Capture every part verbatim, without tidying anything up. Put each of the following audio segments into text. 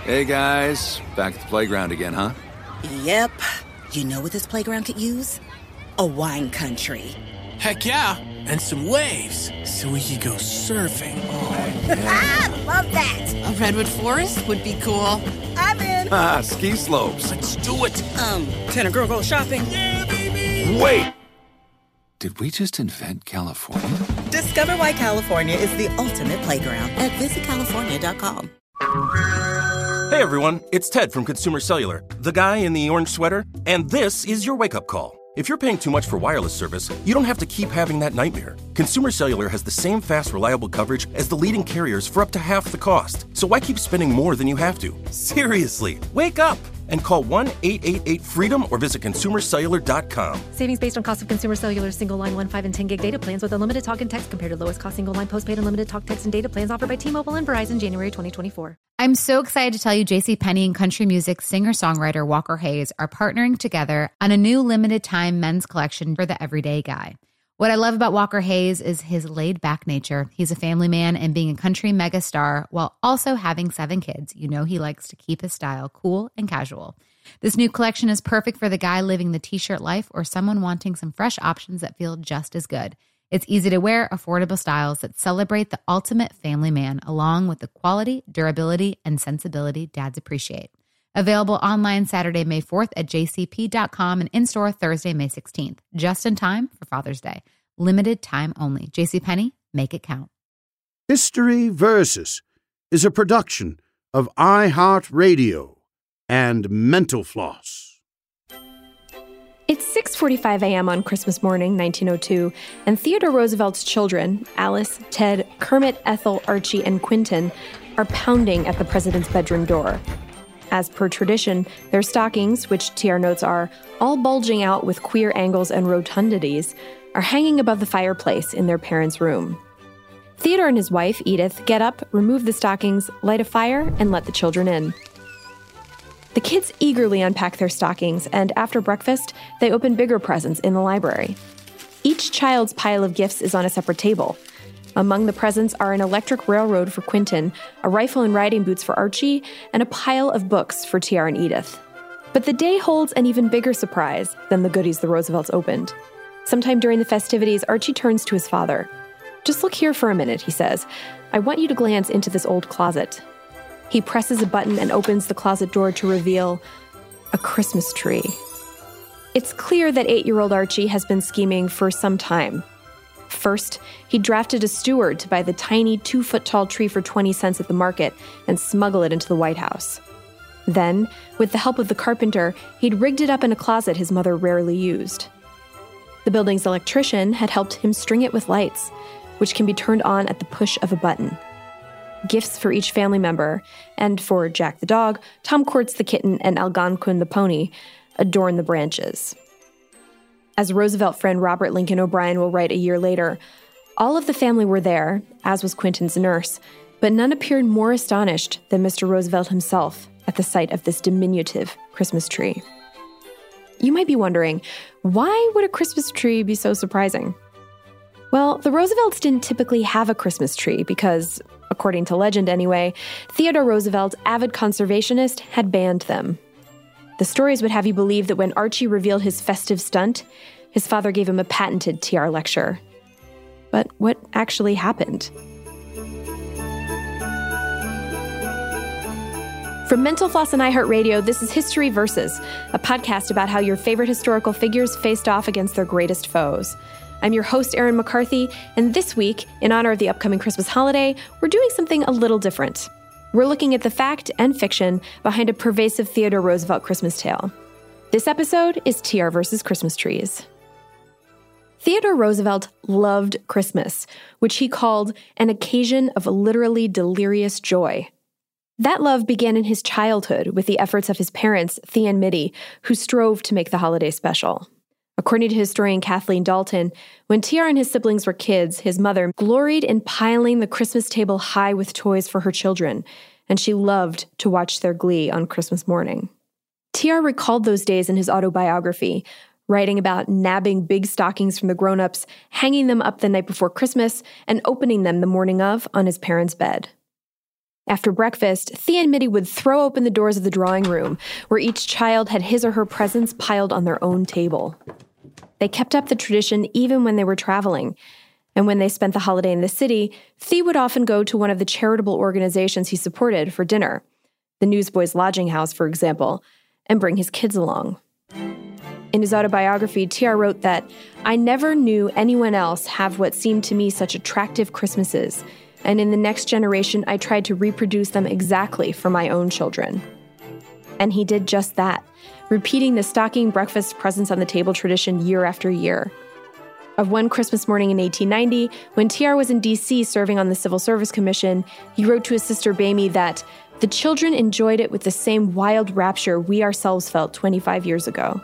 Hey, guys. Back at the playground again, huh? Yep. You know what this playground could use? A wine country. Heck yeah. And some waves, so we could go surfing. Oh, yeah. Ah, love that. A redwood forest would be cool. I'm in. Ah, ski slopes. Let's do it. Um, can a girl go shopping? Yeah, baby. Wait! Did we just invent California? Discover why California is the ultimate playground at visit california dot com. Hey everyone, it's Ted from Consumer Cellular, the guy in the orange sweater, and this is your wake-up call. If you're paying too much for wireless service, you don't have to keep having that nightmare. Consumer Cellular has the same fast, reliable coverage as the leading carriers for up to half the cost. So why keep spending more than you have to? Seriously, wake up and call one eight eight eight FREEDOM or visit consumer cellular dot com. Savings based on cost of Consumer Cellular single line one, five, and ten gig data plans with unlimited talk and text compared to lowest cost single line postpaid unlimited talk, text, and data plans offered by T-Mobile and Verizon January twenty twenty-four. I'm so excited to tell you JCPenney and country music singer-songwriter Walker Hayes are partnering together on a new limited-time men's collection for the everyday guy. What I love about Walker Hayes is his laid-back nature. He's a family man, and being a country megastar while also having seven kids, you know he likes to keep his style cool and casual. This new collection is perfect for the guy living the t-shirt life or someone wanting some fresh options that feel just as good. It's easy to wear, affordable styles that celebrate the ultimate family man, along with the quality, durability, and sensibility dads appreciate. Available online Saturday, May fourth at j c p dot com and in-store Thursday, May sixteenth, just in time for Father's Day. Limited time only. JCPenney, make it count. History Versus is a production of iHeartRadio and Mental Floss. It's six forty-five a.m. on Christmas morning, nineteen oh two, and Theodore Roosevelt's children, Alice, Ted, Kermit, Ethel, Archie, and Quentin, are pounding at the president's bedroom door. As per tradition, their stockings, which T R notes are all bulging out with queer angles and rotundities, are hanging above the fireplace in their parents' room. Theodore and his wife, Edith, get up, remove the stockings, light a fire, and let the children in. The kids eagerly unpack their stockings, and after breakfast, they open bigger presents in the library. Each child's pile of gifts is on a separate table. Among the presents are an electric railroad for Quentin, a rifle and riding boots for Archie, and a pile of books for T R and Edith. But the day holds an even bigger surprise than the goodies the Roosevelts opened. Sometime during the festivities, Archie turns to his father. "Just look here for a minute," he says. "I want you to glance into this old closet." He presses a button and opens the closet door to reveal a Christmas tree. It's clear that eight-year-old Archie has been scheming for some time. First, he drafted a steward to buy the tiny two-foot-tall tree for twenty cents at the market and smuggle it into the White House. Then, with the help of the carpenter, he'd rigged it up in a closet his mother rarely used. The building's electrician had helped him string it with lights, which can be turned on at the push of a button. Gifts for each family member, and for Jack the dog, Tom Quartz the kitten, and Algonquin the pony, adorn the branches. As Roosevelt friend Robert Lincoln O'Brien will write a year later, all of the family were there, as was Quentin's nurse, but none appeared more astonished than Mister Roosevelt himself at the sight of this diminutive Christmas tree. You might be wondering, why would a Christmas tree be so surprising? Well, the Roosevelts didn't typically have a Christmas tree because, according to legend anyway, Theodore Roosevelt, avid conservationist, had banned them. The stories would have you believe that when Archie revealed his festive stunt, his father gave him a patented T R lecture. But what actually happened? From Mental Floss and iHeartRadio, this is History Versus, a podcast about how your favorite historical figures faced off against their greatest foes. I'm your host, Erin McCarthy, and this week, in honor of the upcoming Christmas holiday, we're doing something a little different. We're looking at the fact and fiction behind a pervasive Theodore Roosevelt Christmas tale. This episode is T R versus Christmas trees. Theodore Roosevelt loved Christmas, which he called an occasion of literally delirious joy. That love began in his childhood with the efforts of his parents, Thea and Mittie, who strove to make the holiday special. According to historian Kathleen Dalton, when T R and his siblings were kids, his mother gloried in piling the Christmas table high with toys for her children, and she loved to watch their glee on Christmas morning. T R recalled those days in his autobiography, writing about nabbing big stockings from the grown-ups, hanging them up the night before Christmas, and opening them the morning of on his parents' bed. After breakfast, Thea and Mitty would throw open the doors of the drawing room, where each child had his or her presents piled on their own table. They kept up the tradition even when they were traveling. And when they spent the holiday in the city, Thea would often go to one of the charitable organizations he supported for dinner, the Newsboys Lodging House, for example, and bring his kids along. In his autobiography, T R wrote that, "I never knew anyone else have what seemed to me such attractive Christmases, and in the next generation, I tried to reproduce them exactly for my own children." And he did just that, repeating the stocking breakfast presents on the table tradition year after year. Of one Christmas morning in eighteen ninety, when T R was in D C serving on the Civil Service Commission, he wrote to his sister Bamie that the children enjoyed it with the same wild rapture we ourselves felt twenty-five years ago.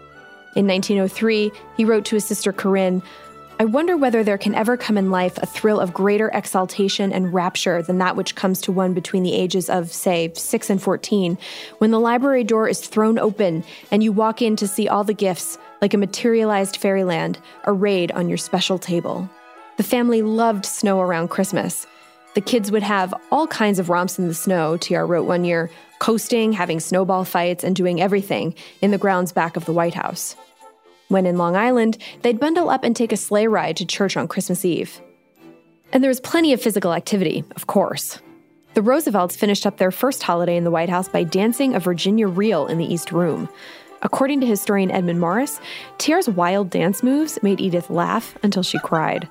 In nineteen oh three, he wrote to his sister Corinne, "I wonder whether there can ever come in life a thrill of greater exaltation and rapture than that which comes to one between the ages of, say, six and fourteen, when the library door is thrown open and you walk in to see all the gifts, like a materialized fairyland, arrayed on your special table." The family loved snow around Christmas. The kids would have all kinds of romps in the snow, T R wrote one year, coasting, having snowball fights, and doing everything in the grounds back of the White House. When in Long Island, they'd bundle up and take a sleigh ride to church on Christmas Eve. And there was plenty of physical activity, of course. The Roosevelts finished up their first holiday in the White House by dancing a Virginia reel in the East Room. According to historian Edmund Morris, T R's wild dance moves made Edith laugh until she cried.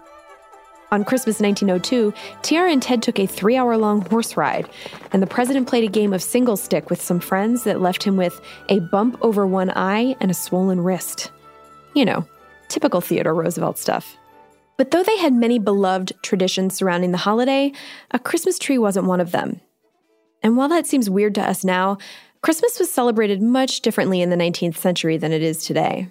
On Christmas nineteen oh two, T R and Ted took a three-hour-long horse ride, and the president played a game of single stick with some friends that left him with a bump over one eye and a swollen wrist. You know, typical Theodore Roosevelt stuff. But though they had many beloved traditions surrounding the holiday, a Christmas tree wasn't one of them. And while that seems weird to us now, Christmas was celebrated much differently in the nineteenth century than it is today.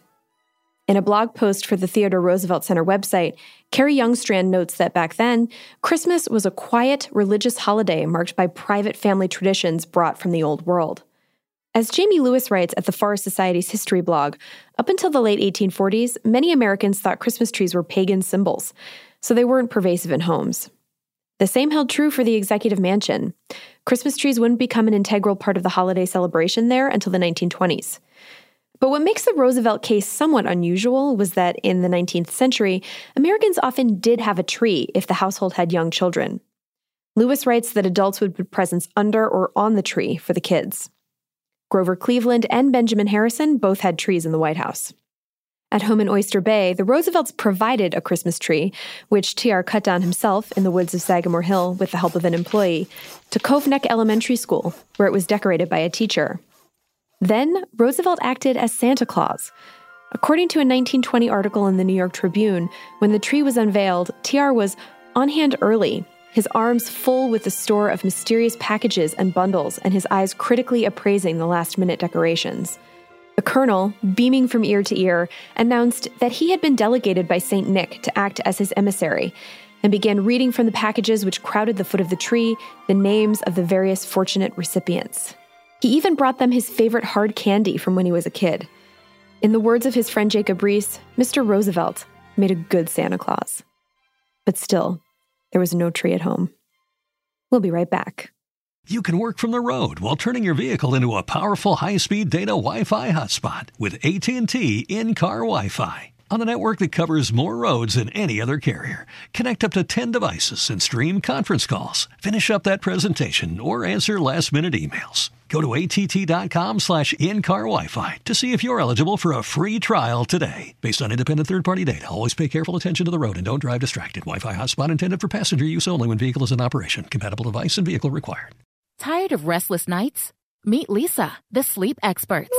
In a blog post for the Theodore Roosevelt Center website, Carrie Youngstrand notes that back then, Christmas was a quiet, religious holiday marked by private family traditions brought from the old world. As Jamie Lewis writes at the Forest Society's history blog, up until the late eighteen forties, many Americans thought Christmas trees were pagan symbols, so they weren't pervasive in homes. The same held true for the Executive Mansion. Christmas trees wouldn't become an integral part of the holiday celebration there until the nineteen twenties. But what makes the Roosevelt case somewhat unusual was that in the nineteenth century, Americans often did have a tree if the household had young children. Lewis writes that adults would put presents under or on the tree for the kids. Grover Cleveland and Benjamin Harrison both had trees in the White House. At home in Oyster Bay, the Roosevelts provided a Christmas tree, which T R cut down himself in the woods of Sagamore Hill with the help of an employee, to Cove Neck Elementary School, where it was decorated by a teacher. Then, Roosevelt acted as Santa Claus. According to a nineteen twenty article in the New York Tribune, when the tree was unveiled, T R was on hand early, his arms full with the store of mysterious packages and bundles, and his eyes critically appraising the last-minute decorations. The colonel, beaming from ear to ear, announced that he had been delegated by Saint Nick to act as his emissary, and began reading from the packages which crowded the foot of the tree the names of the various fortunate recipients. He even brought them his favorite hard candy from when he was a kid. In the words of his friend Jacob Reese, Mister Roosevelt made a good Santa Claus. But still, there was no tree at home. We'll be right back. You can work from the road while turning your vehicle into a powerful high-speed data Wi-Fi hotspot with A T and T in-car Wi-Fi. On a network that covers more roads than any other carrier. Connect up to ten devices and stream conference calls. Finish up that presentation or answer last-minute emails. Go to att.com slash in-car Wi-Fi to see if you're eligible for a free trial today. Based on independent third-party data, always pay careful attention to the road and don't drive distracted. Wi-Fi hotspot intended for passenger use only when vehicle is in operation. Compatible device and vehicle required. Tired of restless nights? Meet Leesa, the sleep experts.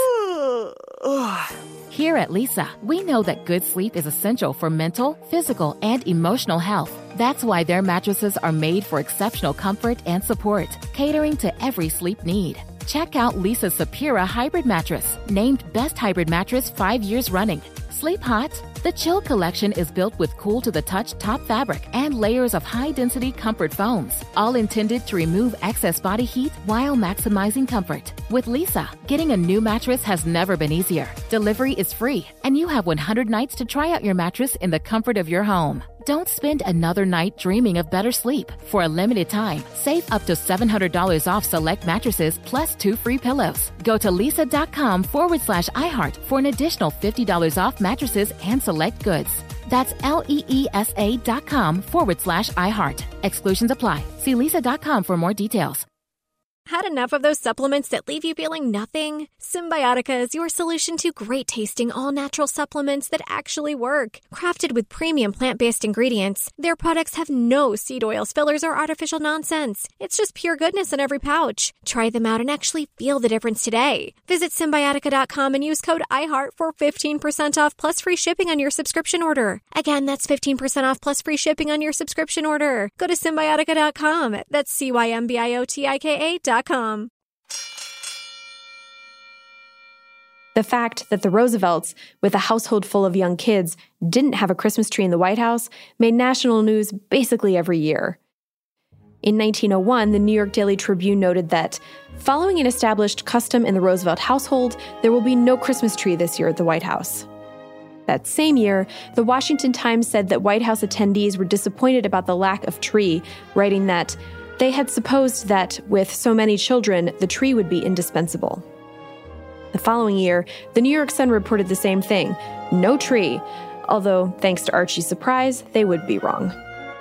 Here at Leesa, we know that good sleep is essential for mental, physical, and emotional health. That's why their mattresses are made for exceptional comfort and support, catering to every sleep need. Check out Leesa's Sapira Hybrid Mattress, named Best Hybrid Mattress five years running. Sleep hot? The Chill Collection is built with cool-to-the-touch top fabric and layers of high-density comfort foams, all intended to remove excess body heat while maximizing comfort. With Leesa, getting a new mattress has never been easier. Delivery is free, and you have one hundred nights to try out your mattress in the comfort of your home. Don't spend another night dreaming of better sleep. For a limited time, save up to seven hundred dollars off select mattresses plus two free pillows. Go to leesa.com forward slash iHeart for an additional fifty dollars off mattresses and select goods. That's L-E-E-S-A dot com forward slash iHeart. Exclusions apply. See leesa.com for more details. Had enough of those supplements that leave you feeling nothing? Symbiotica is your solution to great-tasting, all-natural supplements that actually work. Crafted with premium plant-based ingredients, their products have no seed oils, fillers, or artificial nonsense. It's just pure goodness in every pouch. Try them out and actually feel the difference today. Visit Symbiotica dot com and use code iHeart for fifteen percent off plus free shipping on your subscription order. Again, that's fifteen percent off plus free shipping on your subscription order. Go to Symbiotica dot com. That's C Y M B I O T I K A dot com. The fact that the Roosevelts, with a household full of young kids, didn't have a Christmas tree in the White House made national news basically every year. In nineteen oh one, the New York Daily Tribune noted that, following an established custom in the Roosevelt household, there will be no Christmas tree this year at the White House. That same year, the Washington Times said that White House attendees were disappointed about the lack of tree, writing that they had supposed that, with so many children, the tree would be indispensable. The following year, the New York Sun reported the same thing, no tree, although, thanks to Archie's surprise, they would be wrong.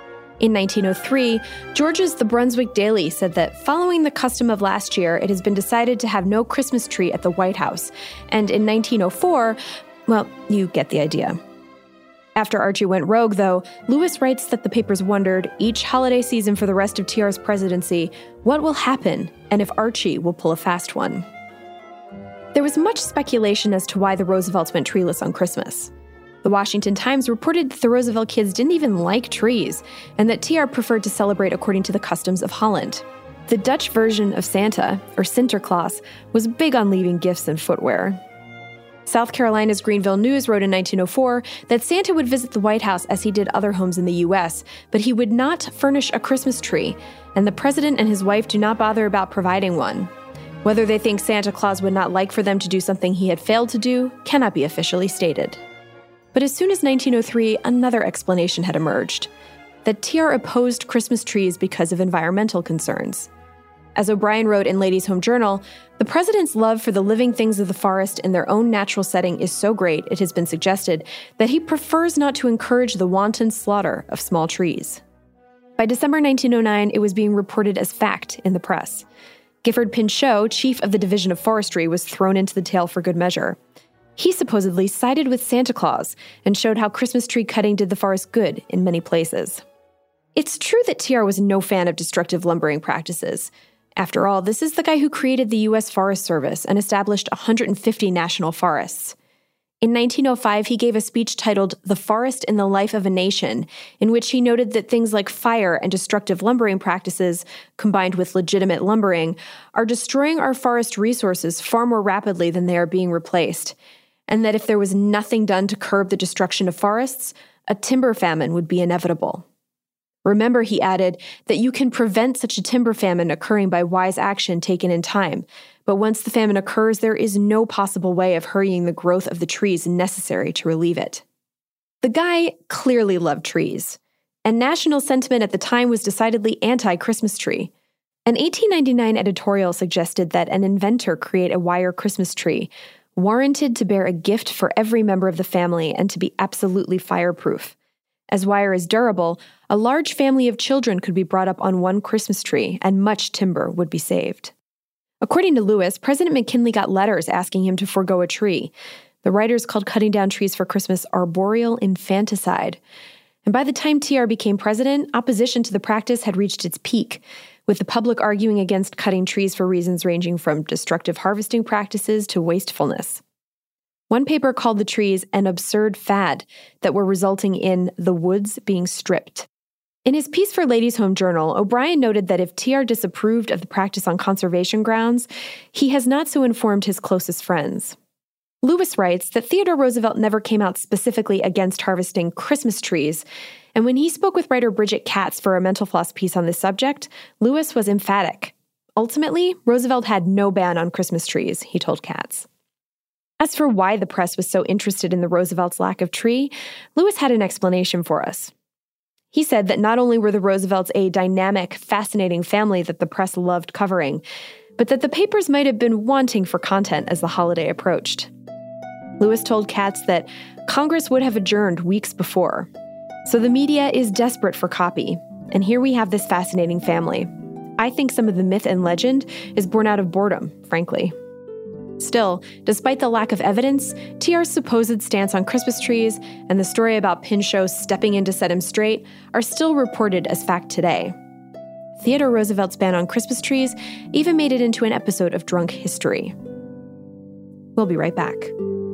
In nineteen oh three, Georgia's The Brunswick Daily said that following the custom of last year, it has been decided to have no Christmas tree at the White House. And in nineteen oh four, well, you get the idea. After Archie went rogue, though, Lewis writes that the papers wondered, each holiday season for the rest of T R's presidency, what will happen, and if Archie will pull a fast one. There was much speculation as to why the Roosevelts went treeless on Christmas. The Washington Times reported that the Roosevelt kids didn't even like trees, and that T R preferred to celebrate according to the customs of Holland. The Dutch version of Santa, or Sinterklaas, was big on leaving gifts and footwear. South Carolina's Greenville News wrote in nineteen oh four that Santa would visit the White House as he did other homes in the U S, but he would not furnish a Christmas tree, and the president and his wife do not bother about providing one. Whether they think Santa Claus would not like for them to do something he had failed to do cannot be officially stated. But as soon as nineteen oh three, another explanation had emerged, that T R opposed Christmas trees because of environmental concerns. As O'Brien wrote in Ladies' Home Journal, the president's love for the living things of the forest in their own natural setting is so great, it has been suggested, that he prefers not to encourage the wanton slaughter of small trees. By December nineteen oh nine, it was being reported as fact in the press. Gifford Pinchot, chief of the Division of Forestry, was thrown into the tale for good measure. He supposedly sided with Santa Claus and showed how Christmas tree cutting did the forest good in many places. It's true that T R was no fan of destructive lumbering practices. After all, this is the guy who created the U S Forest Service and established one hundred fifty national forests. In nineteen oh five, he gave a speech titled The Forest in the Life of a Nation, in which he noted that things like fire and destructive lumbering practices, combined with legitimate lumbering, are destroying our forest resources far more rapidly than they are being replaced, and that if there was nothing done to curb the destruction of forests, a timber famine would be inevitable. Remember, he added, that you can prevent such a timber famine occurring by wise action taken in time, but once the famine occurs, there is no possible way of hurrying the growth of the trees necessary to relieve it. The guy clearly loved trees, and national sentiment at the time was decidedly anti-Christmas tree. An eighteen ninety-nine editorial suggested that an inventor create a wire Christmas tree, warranted to bear a gift for every member of the family and to be absolutely fireproof. As wire is durable, a large family of children could be brought up on one Christmas tree, and much timber would be saved. According to Lewis, President McKinley got letters asking him to forego a tree. The writers called cutting down trees for Christmas arboreal infanticide. And by the time T R became president, opposition to the practice had reached its peak, with the public arguing against cutting trees for reasons ranging from destructive harvesting practices to wastefulness. One paper called the trees an absurd fad that were resulting in the woods being stripped. In his piece for Ladies' Home Journal, O'Brien noted that if T R disapproved of the practice on conservation grounds, he has not so informed his closest friends. Lewis writes that Theodore Roosevelt never came out specifically against harvesting Christmas trees, and when he spoke with writer Bridget Katz for a Mental Floss piece on this subject, Lewis was emphatic. Ultimately, Roosevelt had no ban on Christmas trees, he told Katz. As for why the press was so interested in the Roosevelts' lack of tree, Lewis had an explanation for us. He said that not only were the Roosevelts a dynamic, fascinating family that the press loved covering, but that the papers might have been wanting for content as the holiday approached. Lewis told Katz that Congress would have adjourned weeks before. So the media is desperate for copy. And here we have this fascinating family. I think some of the myth and legend is born out of boredom, frankly. Still, despite the lack of evidence, T R's supposed stance on Christmas trees and the story about Pinchot stepping in to set him straight are still reported as fact today. Theodore Roosevelt's ban on Christmas trees even made it into an episode of Drunk History. We'll be right back.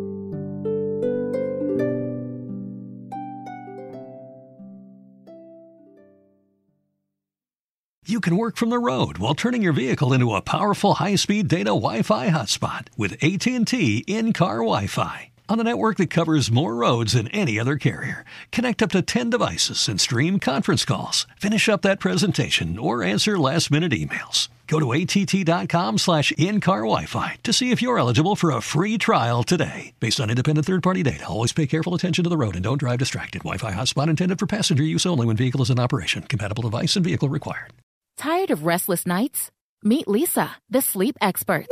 You can work from the road while turning your vehicle into a powerful high-speed data Wi-Fi hotspot with A T and T in-car Wi-Fi. On a network that covers more roads than any other carrier. Connect up to ten devices and stream conference calls. Finish up that presentation or answer last-minute emails. Go to att.com slash in-car Wi-Fi to see if you're eligible for a free trial today. Based on independent third-party data, always pay careful attention to the road and don't drive distracted. Wi-Fi hotspot intended for passenger use only when vehicle is in operation. Compatible device and vehicle required. Tired of restless nights? Meet Leesa, the sleep experts.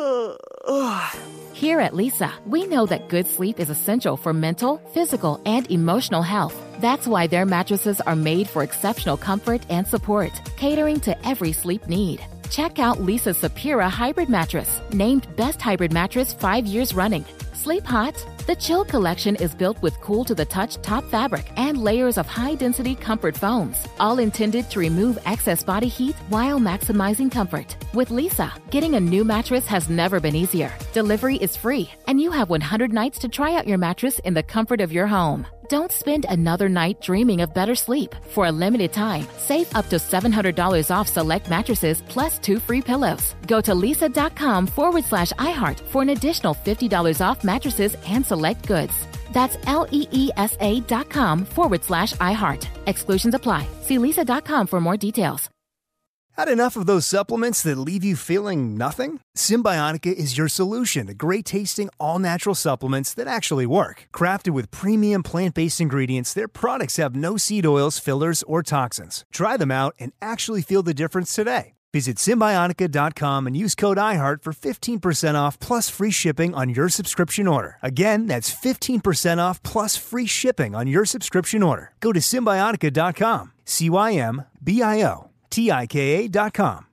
Here at Leesa, we know that good sleep is essential for mental, physical, and emotional health. That's why their mattresses are made for exceptional comfort and support, catering to every sleep need. Check out Leesa's Sapira Hybrid Mattress, named Best Hybrid Mattress five years running. Sleep hot? The Chill Collection is built with cool-to-the-touch top fabric and layers of high-density comfort foams, all intended to remove excess body heat while maximizing comfort. With Leesa, getting a new mattress has never been easier. Delivery is free, and you have one hundred nights to try out your mattress in the comfort of your home. Don't spend another night dreaming of better sleep. For a limited time, save up to seven hundred dollars off select mattresses plus two free pillows. Go to Leesa.com forward slash iHeart for an additional fifty dollars off mattresses and select goods. That's L-E-E-S-A dot com forward slash iHeart. Exclusions apply. See Leesa.com for more details. Had enough of those supplements that leave you feeling nothing? Symbiotica is your solution to great-tasting, all-natural supplements that actually work. Crafted with premium plant-based ingredients, their products have no seed oils, fillers, or toxins. Try them out and actually feel the difference today. Visit Symbiotica dot com and use code iHeart for fifteen percent off plus free shipping on your subscription order. Again, that's fifteen percent off plus free shipping on your subscription order. Go to Symbiotica dot com. C Y M B I O T I K A dot com.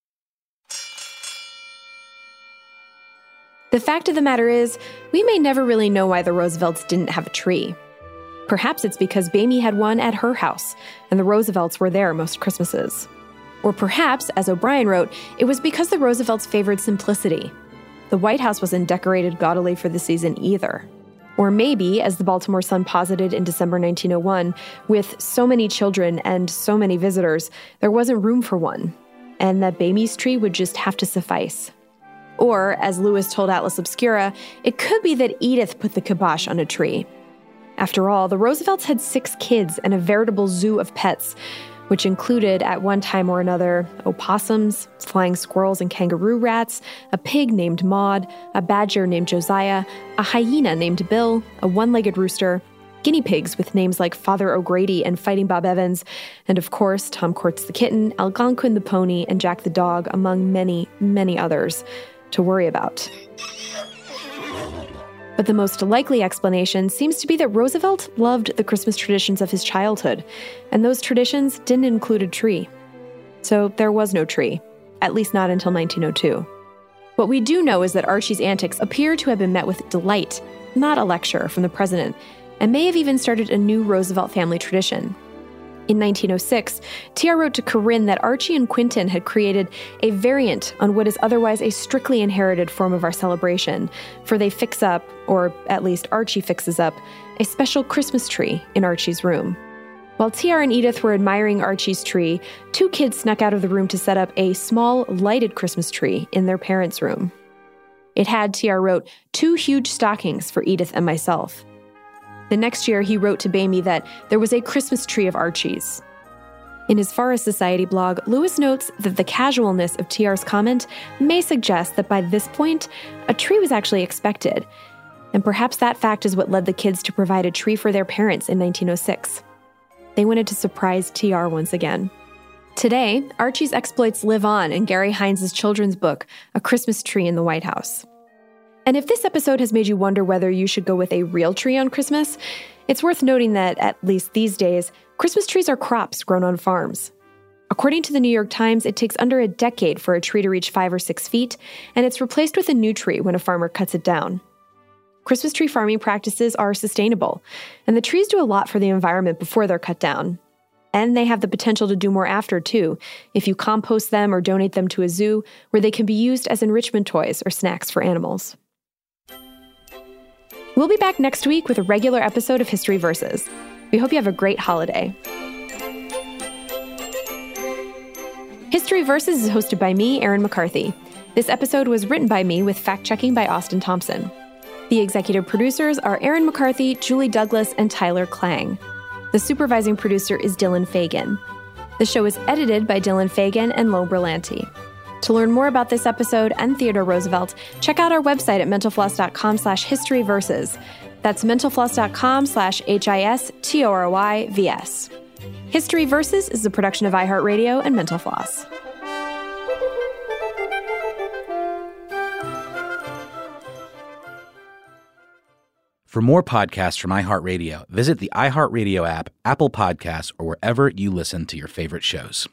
The fact of the matter is, we may never really know why the Roosevelts didn't have a tree. Perhaps it's because Bamie had one at her house, and the Roosevelts were there most Christmases. Or perhaps, as O'Brien wrote, it was because the Roosevelts favored simplicity. The White House wasn't decorated gaudily for the season either. Or maybe, as the Baltimore Sun posited in December nineteen oh one, with so many children and so many visitors, there wasn't room for one, and that Bamie's tree would just have to suffice. Or, as Lewis told Atlas Obscura, it could be that Edith put the kibosh on a tree. After all, the Roosevelts had six kids and a veritable zoo of pets, which included, at one time or another, opossums, flying squirrels and kangaroo rats, a pig named Maud, a badger named Josiah, a hyena named Bill, a one-legged rooster, guinea pigs with names like Father O'Grady and Fighting Bob Evans, and of course, Tom Quartz the kitten, Algonquin the pony, and Jack the dog, among many, many others to worry about. But the most likely explanation seems to be that Roosevelt loved the Christmas traditions of his childhood, and those traditions didn't include a tree. So there was no tree, at least not until nineteen oh two. What we do know is that Archie's antics appear to have been met with delight, not a lecture from the president, and may have even started a new Roosevelt family tradition. In nineteen oh six, T R wrote to Corinne that Archie and Quentin had created a variant on what is otherwise a strictly inherited form of our celebration, for they fix up, or at least Archie fixes up, a special Christmas tree in Archie's room. While T R and Edith were admiring Archie's tree, two kids snuck out of the room to set up a small, lighted Christmas tree in their parents' room. It had, T R wrote, two huge stockings for Edith and myself. The next year, he wrote to Bamie that there was a Christmas tree of Archie's. In his Forest Society blog, Lewis notes that the casualness of T R's comment may suggest that by this point, a tree was actually expected, and perhaps that fact is what led the kids to provide a tree for their parents in nineteen oh six. They wanted to surprise T R once again. Today, Archie's exploits live on in Gary Hines' children's book, A Christmas Tree in the White House. And if this episode has made you wonder whether you should go with a real tree on Christmas, it's worth noting that, at least these days, Christmas trees are crops grown on farms. According to the New York Times, it takes under a decade for a tree to reach five or six feet, and it's replaced with a new tree when a farmer cuts it down. Christmas tree farming practices are sustainable, and the trees do a lot for the environment before they're cut down. And they have the potential to do more after, too, if you compost them or donate them to a zoo where they can be used as enrichment toys or snacks for animals. We'll be back next week with a regular episode of History Versus. We hope you have a great holiday. History Versus is hosted by me, Erin McCarthy. This episode was written by me with fact-checking by Austin Thompson. The executive producers are Erin McCarthy, Julie Douglas, and Tyler Klang. The supervising producer is Dylan Fagan. The show is edited by Dylan Fagan and Lo Berlanti. To learn more about this episode and Theodore Roosevelt, check out our website at mentalfloss.com slash historyversus. That's mentalfloss.com slash H-I-S-T-O-R-Y-V-S. History Versus is a production of iHeartRadio and Mental Floss. For more podcasts from iHeartRadio, visit the iHeartRadio app, Apple Podcasts, or wherever you listen to your favorite shows.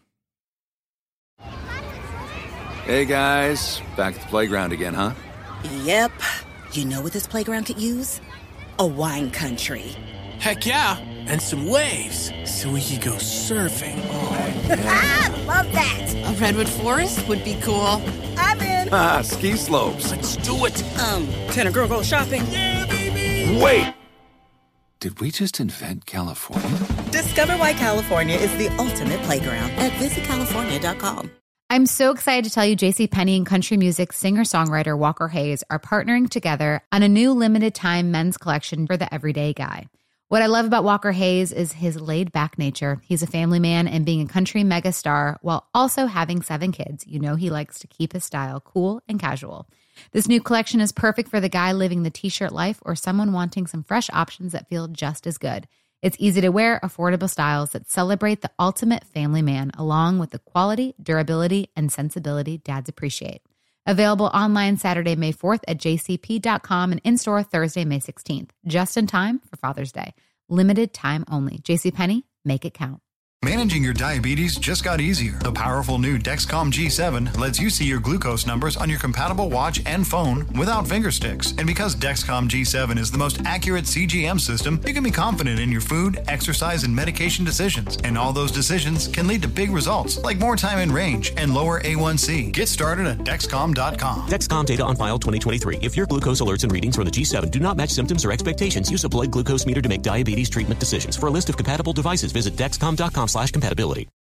Hey, guys. Back at the playground again, huh? Yep. You know what this playground could use? A wine country. Heck yeah, and some waves so we could go surfing. Oh, yeah. Ah, love that. A redwood forest would be cool. I'm in. Ah, ski slopes. Let's do it. Um, can a girl go shopping? Yeah, baby. Wait! Did we just invent California? Discover why California is the ultimate playground at visit california dot com. I'm so excited to tell you JCPenney and country music singer-songwriter Walker Hayes are partnering together on a new limited-time men's collection for the everyday guy. What I love about Walker Hayes is his laid-back nature. He's a family man, and being a country megastar while also having seven kids, you know he likes to keep his style cool and casual. This new collection is perfect for the guy living the t-shirt life or someone wanting some fresh options that feel just as good. It's easy to wear, affordable styles that celebrate the ultimate family man, along with the quality, durability, and sensibility dads appreciate. Available online Saturday, May fourth at j c p dot com and in-store Thursday, May sixteenth. Just in time for Father's Day. Limited time only. JCPenney, make it count. Managing your diabetes just got easier. The powerful new Dexcom G seven lets you see your glucose numbers on your compatible watch and phone without finger sticks. And because Dexcom G seven is the most accurate C G M system, you can be confident in your food, exercise, and medication decisions. And all those decisions can lead to big results, like more time in range and lower A one C. Get started at Dexcom dot com. Dexcom data on file twenty twenty-three. If your glucose alerts and readings from the G seven do not match symptoms or expectations, use a blood glucose meter to make diabetes treatment decisions. For a list of compatible devices, visit Dexcom dot com slash compatibility.